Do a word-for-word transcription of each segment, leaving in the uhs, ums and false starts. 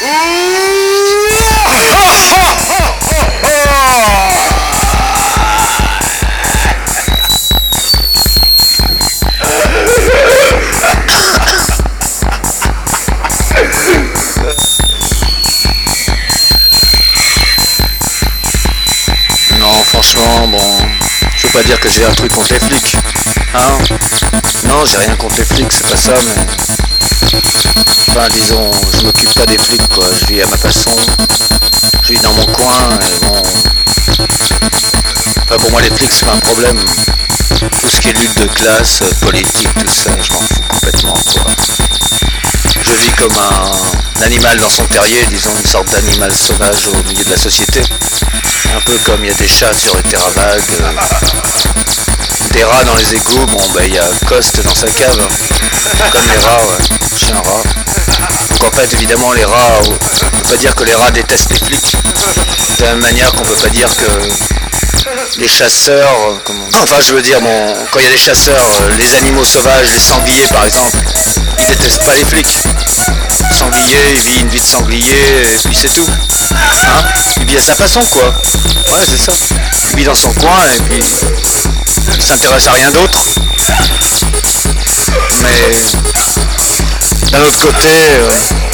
Non, franchement, bon, je veux pas dire que j'ai un truc contre les flics, hein. Non, j'ai rien contre les flics, c'est pas ça, mais... Enfin, disons, je m'occupe pas des flics, quoi. Je vis à ma façon, je vis dans mon coin, et bon... Enfin, pour moi, les flics, c'est pas un problème. Tout ce qui est lutte de classe, politique, tout ça, je m'en fous complètement, quoi. Je vis comme un animal dans son terrier, disons, une sorte d'animal sauvage au milieu de la société. Un peu comme il y a des chats sur les terrains vagues, euh, des rats dans les égouts, bon bah il y a Coste dans sa cave, comme les rats, ouais, je suis un rat. Donc en fait évidemment les rats, on peut pas dire que les rats détestent les flics, de la même manière qu'on peut pas dire que les chasseurs, euh, comment... enfin je veux dire bon, quand il y a des chasseurs, euh, les animaux sauvages, les sangliers par exemple, ils détestent pas les flics. Sanglier, il vit une vie de sanglier et puis c'est tout. Hein, il vit à sa façon quoi. Ouais c'est ça. Il vit dans son coin et puis il s'intéresse à rien d'autre. Mais d'un autre côté, euh,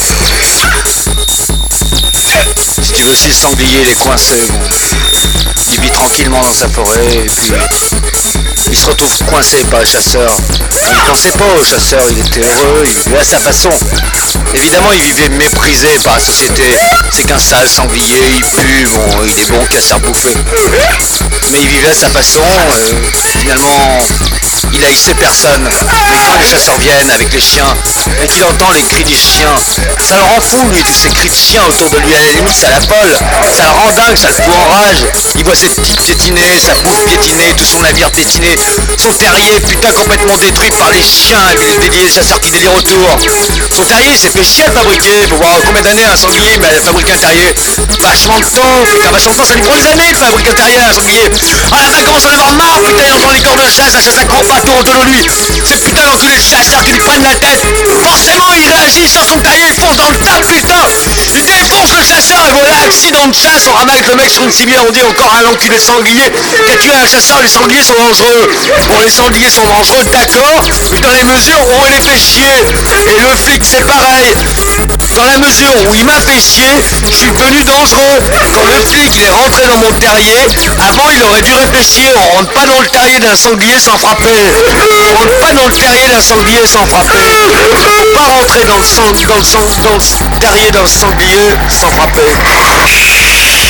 si tu veux, si le sanglier il est coincé, bon, il vit tranquillement dans sa forêt et puis il se retrouve coincé par le chasseur. Il ne pensait pas au chasseur, il était heureux, il vivait à sa façon. Évidemment, il vivait méprisé par la société. C'est qu'un sale sanglier, il pue, bon, il est bon qu'à se faire bouffer. Mais il vivait à sa façon, euh, finalement, il haïssait personne. Mais quand les chasseurs viennent avec les chiens, et qu'il entend les cris des chiens, ça le rend fou, lui, tous ces cris de chiens autour de lui, à la limite, ça l'affole, ça le rend dingue, ça le fout en rage. Il voit ses petits piétinés, sa bouffe piétinée, tout son navire piétiné, son terrier, putain, complètement détruit par les chiens, et puis les, délires, les chasseurs qui délirent autour. Son terrier, il s'est fait chier à le fabriquer, faut voir combien d'années un sanglier, mais elle fabrique un terrier. Vachement de temps, putain, vachement de temps, ça lui prend des années de fabriquer un terrier, un sanglier. Ah la fin, commence à en avoir marre, putain, il entend les corps de chasse, la chasse à court partout autour de lui. Ce putain d'enculé de chasseur qui lui prennent la tête. Forcément, il réagit sur son terrier, il fonce dans le tas, putain. Il défonce le chasseur, et voilà, accident de chasse, on ramène le mec sur une civière, on dit encore un enculé de sanglier qui a tué un chasseur, les sangliers sont dangereux. Bon, les sangliers sont dangereux, d'accord, mais dans les mesures où on les fait chier. Et le flic, c'est pareil. Dans la mesure où il m'a fait chier, je suis devenu dangereux. Quand le flic il est rentré dans mon terrier, avant il aurait dû réfléchir, on rentre pas dans le terrier d'un sanglier sans frapper. On rentre pas dans le terrier d'un sanglier sans frapper. Faut pas rentrer dans le, sang, dans le, sang, dans le terrier d'un sanglier sans frapper.